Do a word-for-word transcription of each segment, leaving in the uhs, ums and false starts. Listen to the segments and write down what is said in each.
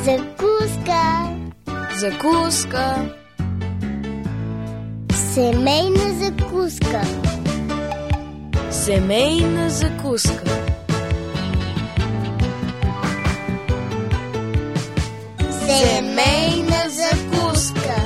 Закуска. Закуска. Семейна закуска. Семейна закуска. Семейна закуска.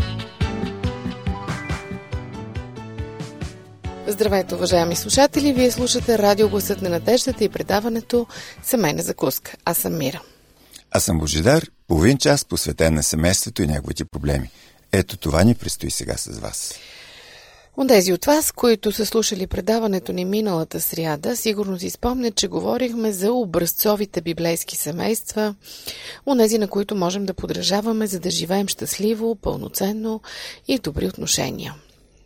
Здравейте, уважаеми слушатели! Вие слушате Радио Гласът на надеждата и предаването Семейна закуска. Аз съм Мира. Аз съм Божидар, половин час посветен на семейството и неговите проблеми. Ето това ни предстои сега с вас. Онези от вас, които са слушали предаването ни миналата сряда, сигурно си спомнят, че говорихме за образцовите библейски семейства, онези, на които можем да подражаваме, за да живеем щастливо, пълноценно и в добри отношения.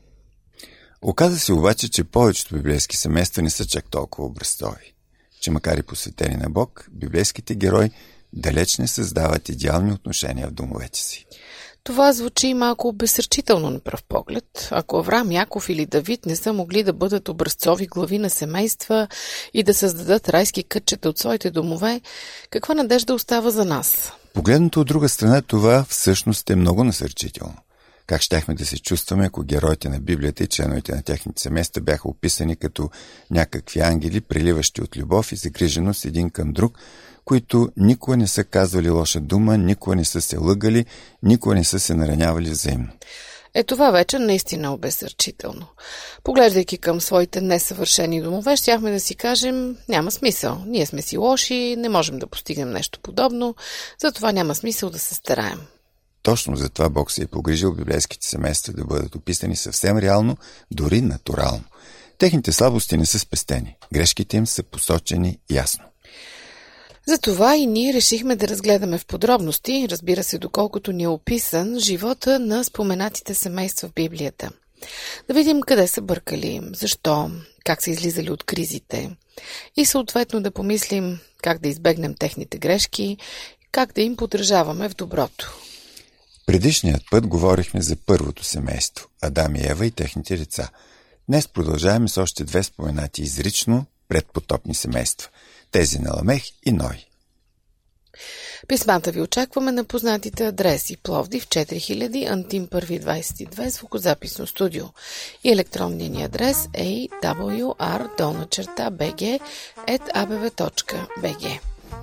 Оказа се обаче, че повечето библейски семейства не са чак толкова образцови. Че макар и посветени на Бог, библейските герои далеч не създават идеални отношения в домовете си. Това звучи малко обезсърчително на пръв поглед. Ако Авраам, Яков или Давид не са могли да бъдат образцови глави на семейства и да създадат райски кътчета от своите домове, каква надежда остава за нас? Погледнато от друга страна, това всъщност е много насърчително. Как щяхме да се чувстваме, ако героите на Библията и членовете на техните семейства бяха описани като някакви ангели, преливащи от любов и загриженост един към друг, които никога не са казвали лоша дума, никога не са се лъгали, никога не са се наранявали взаимно. Е, това вече наистина е обезсърчително. Поглеждайки към своите несъвършени домове, щяхме да си кажем, няма смисъл. Ние сме си лоши, не можем да постигнем нещо подобно, затова няма смисъл да се стараем. Точно за това Бог се е погрижил библейските семейства да бъдат описани съвсем реално, дори натурално. Техните слабости не са спестени, грешките им са посочени ясно. Затова и ние решихме да разгледаме в подробности, разбира се, доколкото ни е описан, живота на споменатите семейства в Библията. Да видим къде са бъркали, защо, как са излизали от кризите и съответно да помислим как да избегнем техните грешки, как да им подражаваме в доброто. Предишният път говорихме за първото семейство – Адам и Ева и техните деца. Днес продължаваме с още две споменати изрично предпотопни семейства – тези на Ламех и Ной. Писмата ви очакваме на познатите адреси: Пловдив четири хиляди, Антим първи двадесет и две, звукозаписно студио, и електронният ни адрес е ей дабъл ю ар долна черта би джи ет а бе ве точка би джи.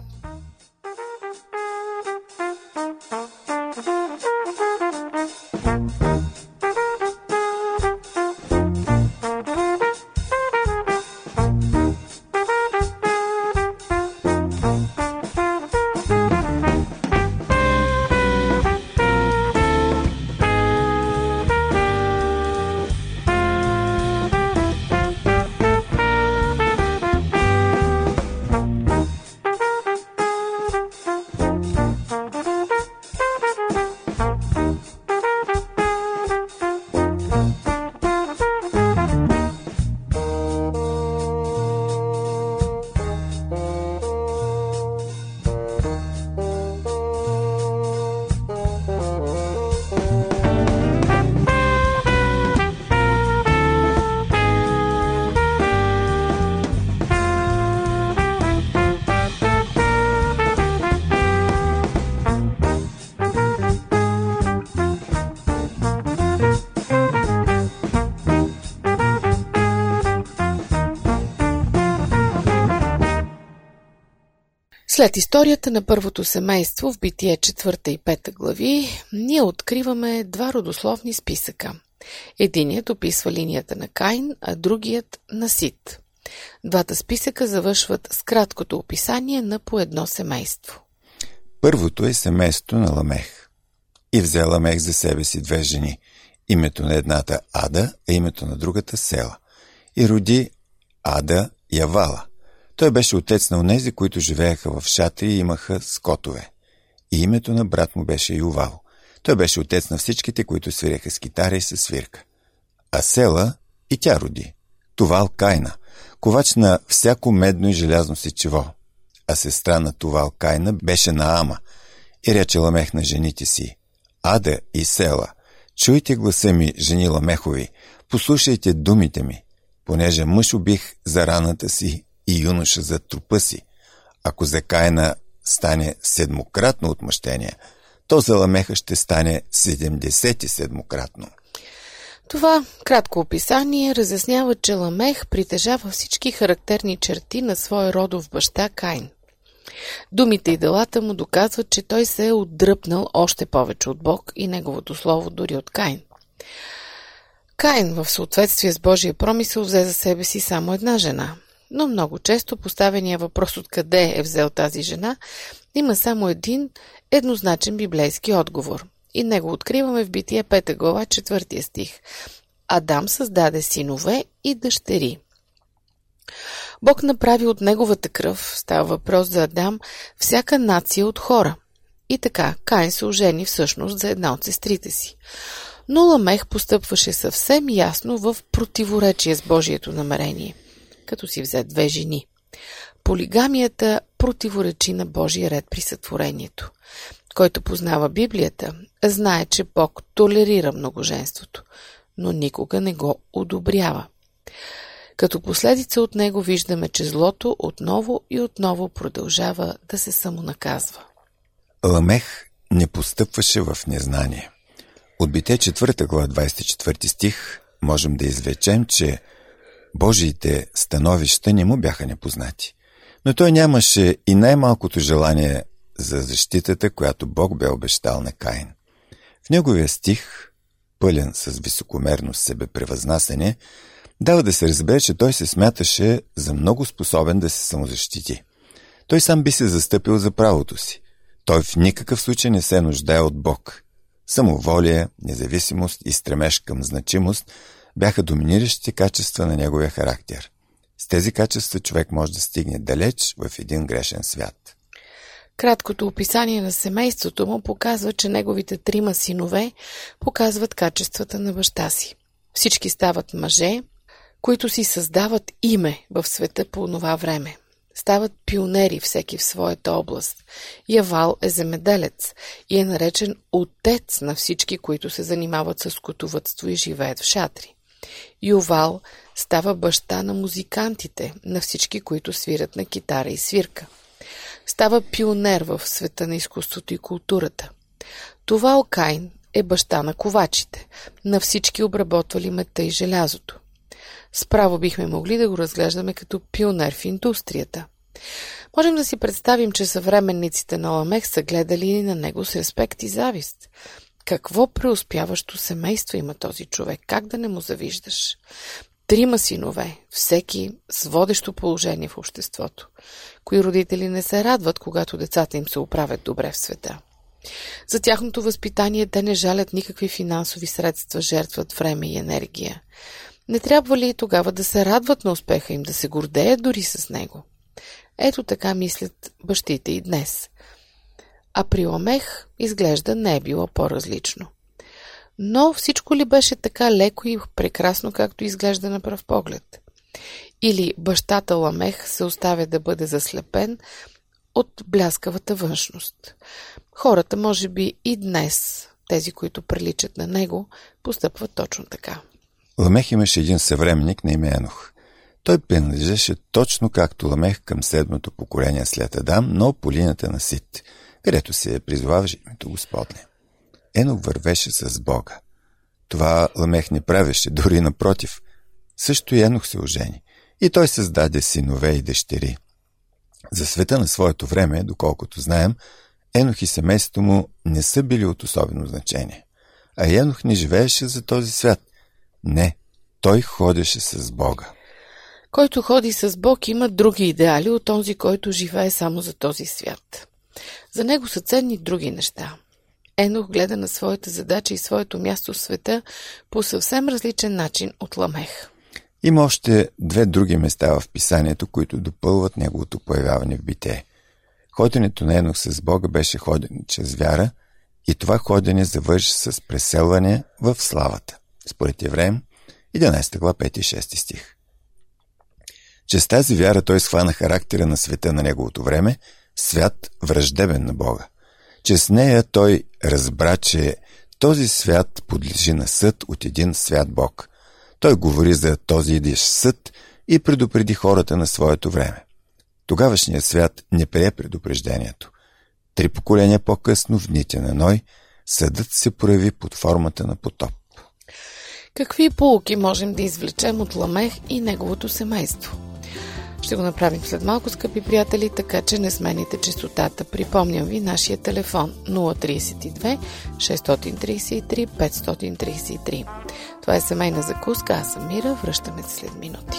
След историята на първото семейство в Битие четвърта и пета глави, ние откриваме два родословни списъка. Единият описва линията на Каин, а другият на Сит. Двата списъка завършват с краткото описание на по едно семейство. Първото е семейството на Ламех. И взе Ламех за себе си две жени. Името на едната Ада, а името на другата Села. И роди Ада Явала. Той беше отец на онези, които живееха в шатри и имаха скотове. И името на брат му беше Ювал. Той беше отец на всичките, които свиреха с китара и със свирка. А Села и тя роди Тувал Кайна, ковач на всяко медно и желязно сечиво. А сестра на Тувал Кайна беше Наама. И рече Ламех на жените си: Ада и Села, чуйте гласа ми, жени Ламехови, послушайте думите ми, понеже мъж убих за раната си и юноша за трупа си. Ако за Кайна стане седмократно отмъщение, то за Ламеха ще стане седемдесет и седмократно. Това кратко описание разяснява, че Ламех притежава всички характерни черти на своя родов баща Каин. Думите и делата му доказват, че той се е отдръпнал още повече от Бог и неговото слово дори от Каин. Каин, в съответствие с Божия промисъл, взе за себе си само една жена, но много често поставения въпрос откъде е взел тази жена има само един еднозначен библейски отговор. И него откриваме в Битие пета глава, четвъртия стих. Адам създаде синове и дъщери. Бог направи от неговата кръв, става въпрос за Адам, всяка нация от хора. И така, Каин се ожени всъщност за една от сестрите си. Но Ламех постъпваше съвсем ясно в противоречие с Божието намерение, като си взе две жени. Полигамията противоречи на Божия ред при сътворението. Който познава Библията, знае, че Бог толерира многоженството, но никога не го одобрява. Като последица от него виждаме, че злото отново и отново продължава да се самонаказва. Ламех не постъпваше в незнание. От Битие четвърта глава, двадесет и четвърти стих, можем да извлечем, че Божиите становища не му бяха непознати. Но той нямаше и най-малкото желание за защитата, която Бог бе обещал на Каин. В неговия стих, пълен с високомерно себепревъзнасяне, дава да се разбере, че той се смяташе за много способен да се самозащити. Той сам би се застъпил за правото си. Той в никакъв случай не се нуждае от Бог. Самоволие, независимост и стремеж към значимост бяха доминиращите качества на неговия характер. С тези качества човек може да стигне далеч в един грешен свят. Краткото описание на семейството му показва, че неговите трима синове показват качествата на баща си. Всички стават мъже, които си създават име в света по онова време. Стават пионери всеки в своята област. Явал е земеделец и е наречен отец на всички, които се занимават с скотовъдство и живеят в шатри. Ювал става баща на музикантите, на всички, които свират на китара и свирка. Става пионер в света на изкуството и културата. Тувал Каин е баща на ковачите, на всички обработвали мета и желязото. Справо бихме могли да го разглеждаме като пионер в индустрията. Можем да си представим, че съвременниците на Ламех са гледали на него с респект и завист. Какво преуспяващо семейство има този човек? Как да не му завиждаш? Трима синове, всеки с водещо положение в обществото. Кои родители не се радват, когато децата им се оправят добре в света? За тяхното възпитание те не жалят никакви финансови средства, жертват време и енергия. Не трябва ли и тогава да се радват на успеха им, да се гордеят дори с него? Ето така мислят бащите и днес. А при Ламех изглежда не е било по-различно. Но всичко ли беше така леко и прекрасно, както изглежда на пръв поглед? Или бащата Ламех се оставя да бъде заслепен от бляскавата външност? Хората, може би и днес, тези, които приличат на него, постъпват точно така. Ламех имаше един съвременник на име Енох. Той принадлежеше точно както Ламех към седмото поколение след Адам, но по линията на Сит, където се призоваваше името Господне. Енох вървеше с Бога. Това Ламех не правеше, дори напротив. Също и Енох се ожени. И той създаде синове и дъщери. За света на своето време, доколкото знаем, Енох и семейството му не са били от особено значение. А Енох не живееше за този свят. Не, той ходеше с Бога. Който ходи с Бог има други идеали от този, който живее само за този свят. За него са ценни други неща. Енох гледа на своята задача и своето място в света по съвсем различен начин от Ламех. Има още две други места в писанието, които допълват неговото появяване в Битие. Ходенето на Енох с Бога беше ходене чрез вяра и това ходене завърши с преселване в славата. Според Евреям, единадесета глава, пети и шести стих. Чрез тази вяра той схвана характера на света на неговото време, свят враждебен на Бога. Чрез нея той разбра, че този свят подлежи на съд от един свят Бог. Той говори за този идиш съд и предупреди хората на своето време. Тогавашният свят не прие предупреждението. Три поколения по-късно, в дните на Ной, съдът се прояви под формата на потоп. Какви поуки можем да извлечем от Ламех и неговото семейство? Ще го направим след малко, скъпи приятели, така че не смените честотата. Припомням ви нашия телефон нула три две шест три три пет три три. Това е семейна закуска, аз съм Мира, връщаме се след минути.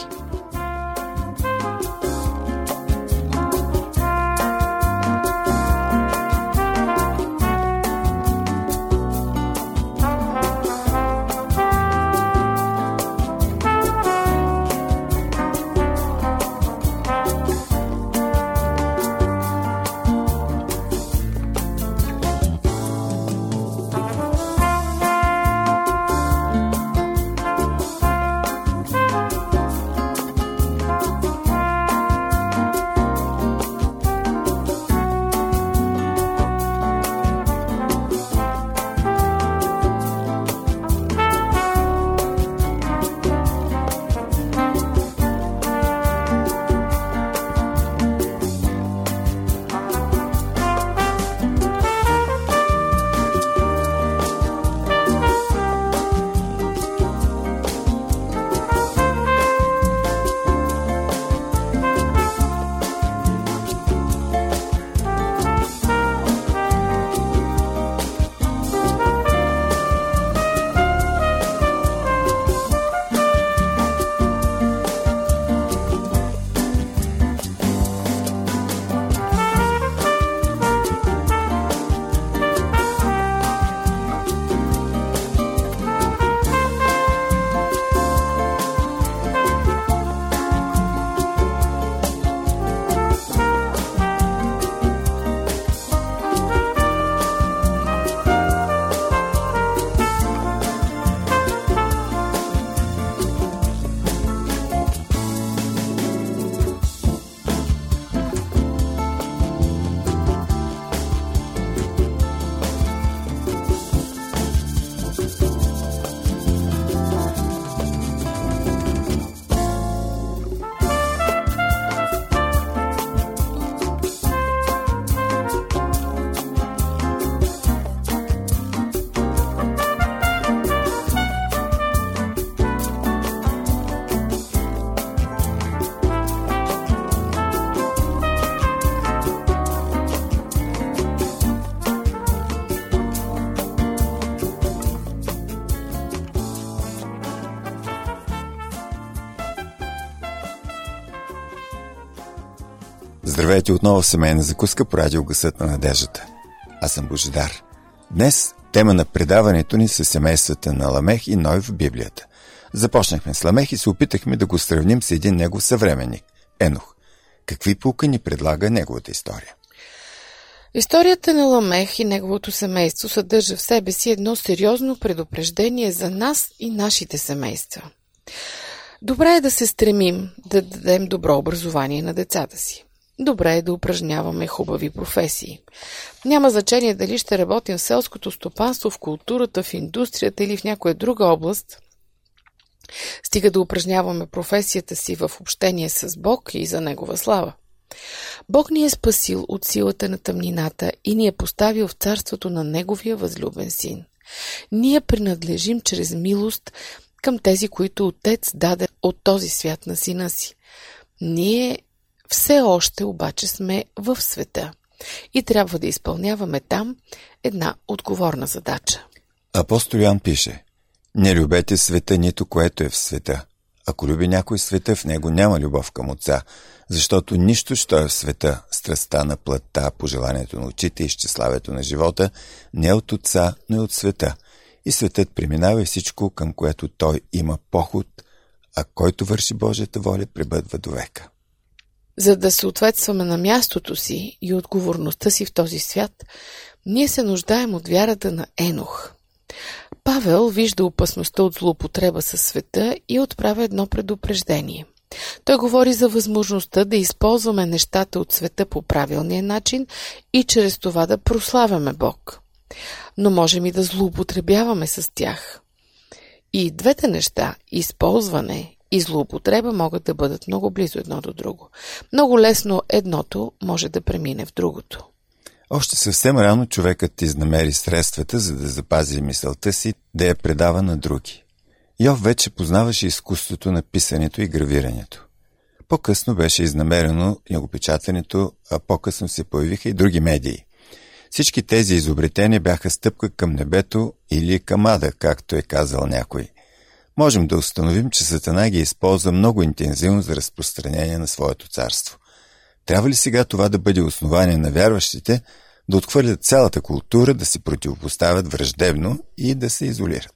Здравейте отново в семейна закуска по радио Гласът на надеждата. Аз съм Божидар. Днес тема на предаването ни са семействата на Ламех и Ной в Библията. Започнахме с Ламех и се опитахме да го сравним с един негов съвременник – Енох. Какви поуки ни предлага неговата история? Историята на Ламех и неговото семейство съдържа в себе си едно сериозно предупреждение за нас и нашите семейства. Добре е да се стремим да дадем добро образование на децата си. Добре е да упражняваме хубави професии. Няма значение дали ще работим в селското стопанство, в културата, в индустрията или в някоя друга област. Стига да упражняваме професията си в общение с Бог и за Негова слава. Бог ни е спасил от силата на тъмнината и ни е поставил в царството на Неговия възлюбен син. Ние принадлежим чрез милост към тези, които Отец даде от този свят на сина си. Ние все още обаче сме в света и трябва да изпълняваме там една отговорна задача. Апостол Йоан пише: не любете света, нито което е в света. Ако люби някой света, в него няма любов към Отца, защото нищо, що е в света, страстта на плътта, пожеланието на очите и изчиславието на живота, не е от Отца, но е от света. И светът преминава всичко, към което той има поход, а който върши Божията воля, пребъдва до века. За да съответстваме на мястото си и отговорността си в този свят, ние се нуждаем от вярата на Енох. Павел вижда опасността от злоупотреба със света и отправя едно предупреждение. Той говори за възможността да използваме нещата от света по правилния начин и чрез това да прославяме Бог. Но можем и да злоупотребяваме с тях. И двете неща, използване и злоупотреба, могат да бъдат много близо едно до друго. Много лесно едното може да премине в другото. Още съвсем рано човекът изнамери средствата, за да запази мисълта си, да я предава на други. Йов вече познаваше изкуството на писането и гравирането. По-късно беше изнамерено книгопечатането, а по-късно се появиха и други медии. Всички тези изобретения бяха стъпка към небето или към ада, както е казал някой. Можем да установим, че Сатана ги използва много интензивно за разпространение на своето царство. Трябва ли сега това да бъде основание на вярващите да отхвърлят цялата култура, да се противопоставят враждебно и да се изолират?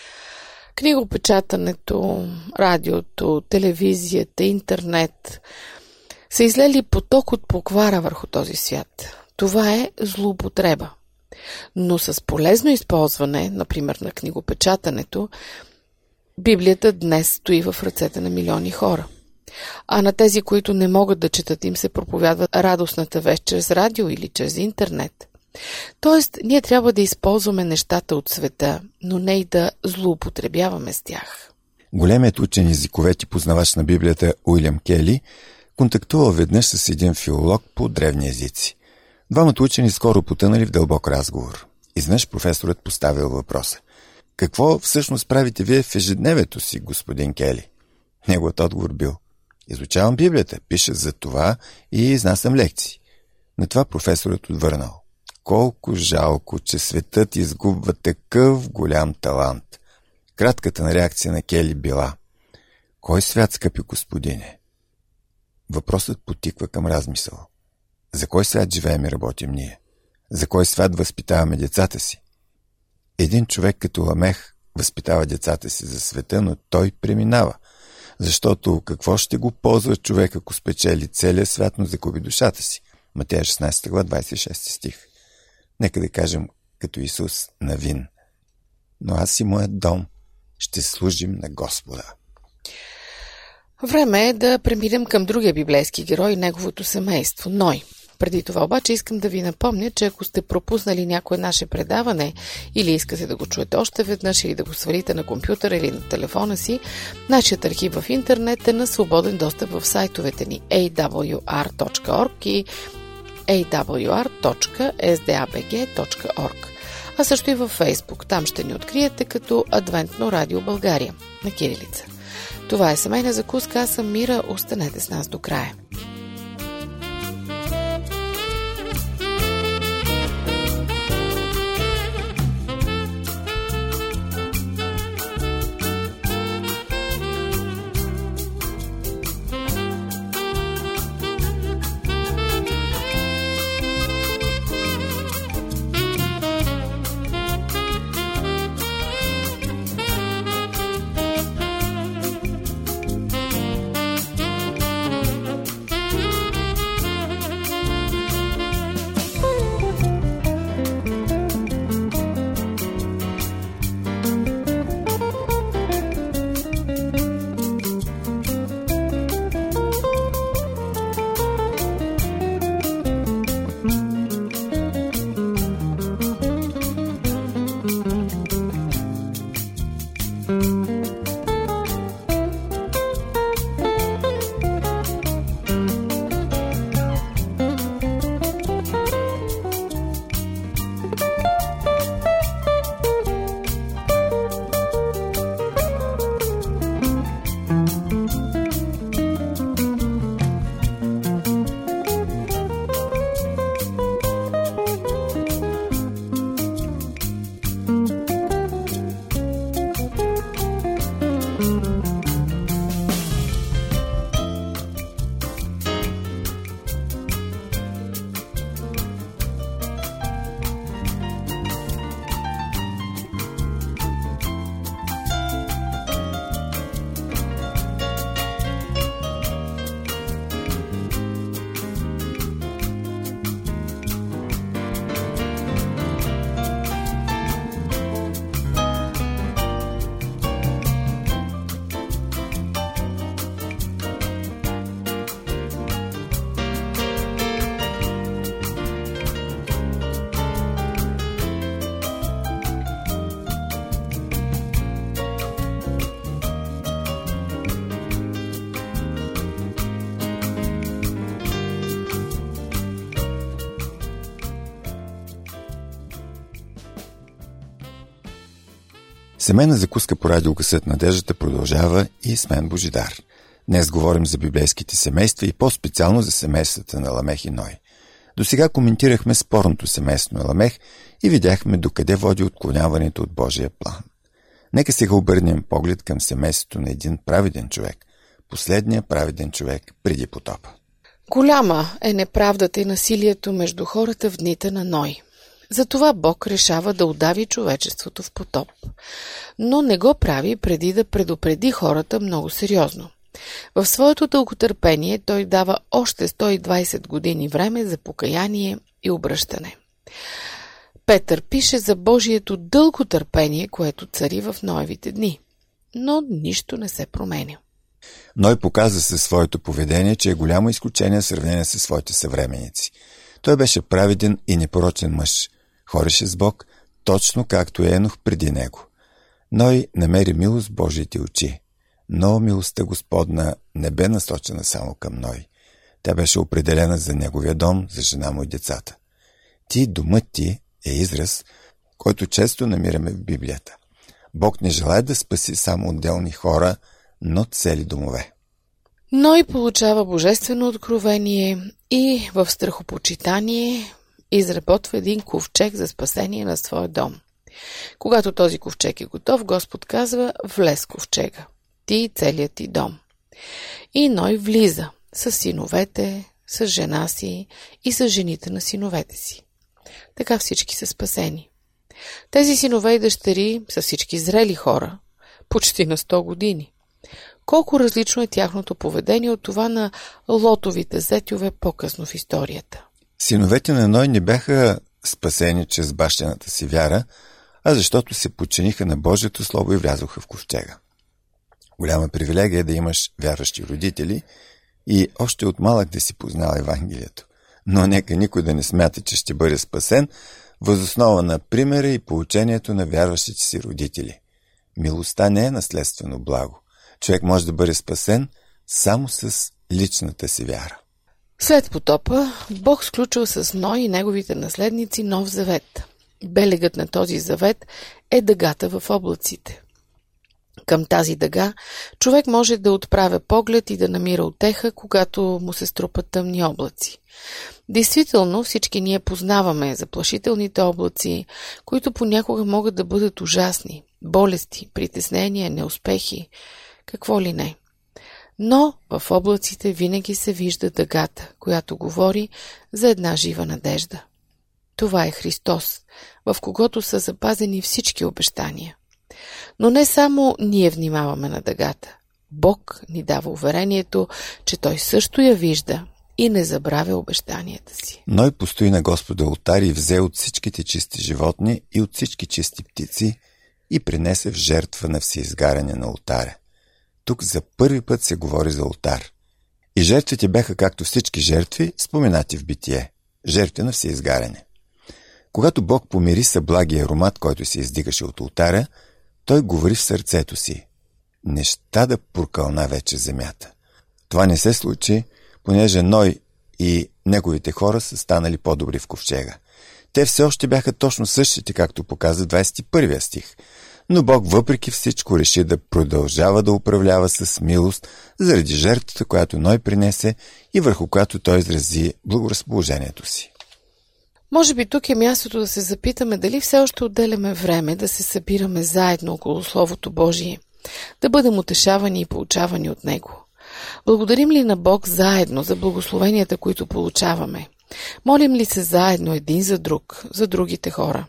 Книгопечатането, радиото, телевизията, интернет са излели поток от поквара върху този свят. Това е злоупотреба. Но с полезно използване, например на книгопечатането, Библията днес стои в ръцете на милиони хора. А на тези, които не могат да четат, им се проповядва радостната вест чрез радио или чрез интернет. Тоест, ние трябва да използваме нещата от света, но не и да злоупотребяваме с тях. Големият учен езиковед и познавач на Библията Уилям Кели контактувал веднъж с един филолог по древни езици. Двамата учени скоро потънали в дълбок разговор. Изведнъж професорът поставил въпроса: какво всъщност правите вие в ежедневието си, господин Кели? Неговият отговор бил: изучавам Библията, пиша за това и изнасям лекции. На това професорът отвърнал: колко жалко, че светът изгубва такъв голям талант. Кратката на реакция на Кели била: кой свят, скъпи господине? Въпросът потиква към размисъл. За кой свят живеем и работим ние? За кой свят възпитаваме децата си? Един човек като Ламех възпитава децата си за света, но той преминава. Защото какво ще го ползва човек, ако спечели целия свят, но загуби душата си? Матея шестнадесета глава, двадесет и шести стих. Нека да кажем като Исус Навин: но аз и моят дом ще служим на Господа. Време е да преминем към другия библейски герой и неговото семейство – Ной. Преди това обаче искам да ви напомня, че ако сте пропуснали някое наше предаване или искате да го чуете още веднъж или да го свалите на компютъра или на телефона си, нашият архив в интернет е на свободен достъп в сайтовете ни ей дабъл ю ар точка орг и ей дабъл ю ар точка ес ди ей би джи точка орг, а също и във Фейсбук. Там ще ни откриете като Адвентно радио България на кирилица. Това е семейна закуска, аз съм Мира, останете с нас до края. Семейна закуска по радио Гласът надеждата продължава и с мен Божидар. Днес говорим за библейските семейства и по-специално за семействата на Ламех и Ной. До сега коментирахме спорното семейство на Ламех и видяхме докъде води отклоняването от Божия план. Нека сега обърнем поглед към семейството на един праведен човек, последния праведен човек преди потопа. Голяма е неправдата и насилието между хората в дните на Ной. Затова Бог решава да удави човечеството в потоп. Но не го прави преди да предупреди хората много сериозно. В своето дълготърпение той дава още сто и двайсет години време за покаяние и обръщане. Петър пише за Божието дълго търпение, което цари в Ноевите дни. Но нищо не се променя. Ной показа със своето поведение, че е голямо изключение в сравнение със своите съвременици. Той беше праведен и непорочен мъж. Хореше с Бог, точно както е Енох преди него. Ной намери милост в Божиите очи. Но милостта Господна не бе насочена само към Ной. Тя беше определена за неговия дом, за жена му и децата. Ти, домът ти е израз, който често намираме в Библията. Бог не желая да спаси само отделни хора, но цели домове. Ной получава божествено откровение и в страхопочитание изработва един ковчег за спасение на своя дом. Когато този ковчег е готов, Господ казва: влез в ковчега, ти и целият ти дом. И Ной влиза с синовете, с жена си и с жените на синовете си. Така всички са спасени. Тези синове и дъщери са всички зрели хора, почти на сто години. Колко различно е тяхното поведение от това на Лотовите зетьове по-късно в историята. Синовете на Ной не бяха спасени чрез бащината си вяра, а защото се подчиниха на Божието слово и влязоха в ковчега. Голяма привилегия е да имаш вярващи родители и още от малък да си познал Евангелието. Но нека никой да не смята, че ще бъде спасен въз основа на примера и поучението на вярващите си родители. Милостта не е наследствено благо. Човек може да бъде спасен само с личната си вяра. След потопа, Бог сключил с Ной и неговите наследници нов завет. Белегът на този завет е дъгата в облаците. Към тази дъга човек може да отправя поглед и да намира утеха, когато му се струпат тъмни облаци. Действително, всички ние познаваме заплашителните облаци, които понякога могат да бъдат ужасни. Болести, притеснения, неуспехи, какво ли не. Но в облаците винаги се вижда дъгата, която говори за една жива надежда. Това е Христос, в когото са запазени всички обещания. Но не само ние внимаваме на дъгата. Бог ни дава уверението, че Той също я вижда и не забравя обещанията си. Ной постои на Господа олтар и взе от всичките чисти животни и от всички чисти птици и принесе в жертва на всеизгаряне на олтаря. Тук за първи път се говори за олтар. И жертвите бяха както всички жертви, споменати в Битие. Жертви на всеизгаряне. Когато Бог помири съблагия аромат, който се издигаше от олтаря, Той говори в сърцето си: неща да прокълна вече земята. Това не се случи, понеже Ной и неговите хора са станали по-добри в ковчега. Те все още бяха точно същите, както показва двадесет и първи стих. Но Бог въпреки всичко реши да продължава да управлява с милост заради жертвата, която Ной принесе и върху която той изрази благоразположението си. Може би тук е мястото да се запитаме дали все още отделяме време да се събираме заедно около Словото Божие, да бъдем утешавани и получавани от Него. Благодарим ли на Бог заедно за благословенията, които получаваме? Молим ли се заедно един за друг, за другите хора?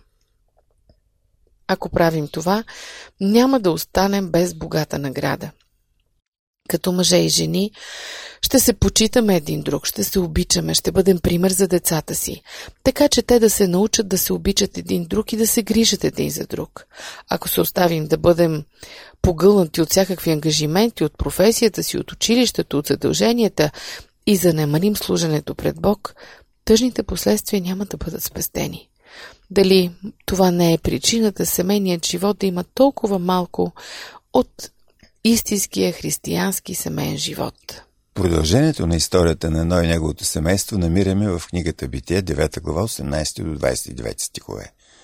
Ако правим това, няма да останем без богата награда. Като мъже и жени ще се почитаме един друг, ще се обичаме, ще бъдем пример за децата си, така че те да се научат да се обичат един друг и да се грижат един за друг. Ако се оставим да бъдем погълнати от всякакви ангажименти, от професията си, от училището, от задълженията и занемарим служенето пред Бог, тъжните последствия няма да бъдат спестени. Дали това не е причината семейният живот да има толкова малко от истинския християнски семейен живот? Продължението на историята на Ной и неговото семейство намираме в книгата Битие, девета глава, осемнадесети до двадесет и девети стихове.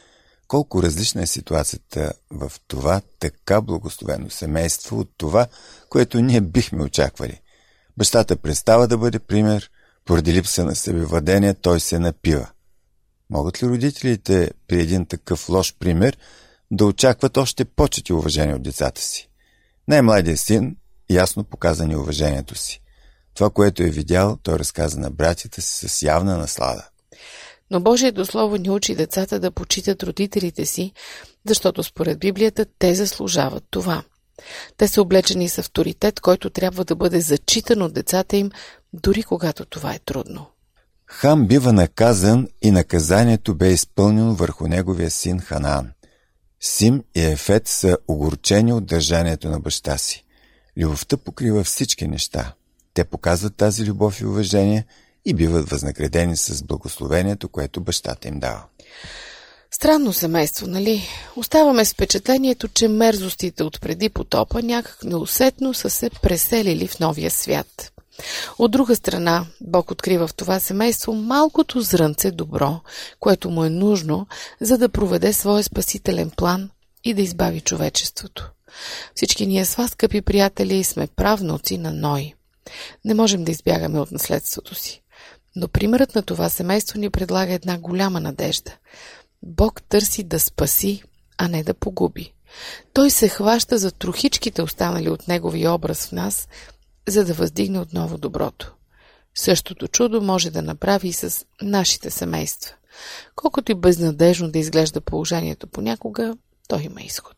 колко различна е ситуацията в това така благословено семейство от това, което ние бихме очаквали. Бащата престава да бъде пример, поради липса на себевладение той се напива. Могат ли родителите при един такъв лош пример да очакват още почет и уважение от децата си? Най-младият син ясно показа неуважението си. Това, което е видял, той разказа на братята си с явна наслада. Но Божието Слово ни учи децата да почитат родителите си, защото според Библията те заслужават това. Те са облечени с авторитет, който трябва да бъде зачитан от децата им, дори когато това е трудно. Хам бива наказан и наказанието бе изпълнено върху неговия син Ханаан. Сим и Ефет са огорчени от държанието на баща си. Любовта покрива всички неща. Те показват тази любов и уважение и биват възнаградени с благословението, което бащата им дава. Странно семейство, нали? Оставаме с впечатлението, че мерзостите от преди потопа някак неусетно са се преселили в новия свят. От друга страна, Бог открива в това семейство малкото зрънце добро, което му е нужно, за да проведе своя спасителен план и да избави човечеството. Всички ние с вас, скъпи приятели, сме правнуци на Ной. Не можем да избягаме от наследството си. Но примерът на това семейство ни предлага една голяма надежда. Бог търси да спаси, а не да погуби. Той се хваща за трохичките, останали от неговия образ в нас, за да въздигне отново доброто. Същото чудо може да направи и с нашите семейства. Колкото и безнадежно да изглежда положението понякога, той има изход.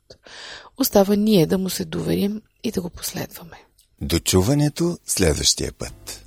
Остава ние да му се доверим и да го последваме. До чуването следващия път.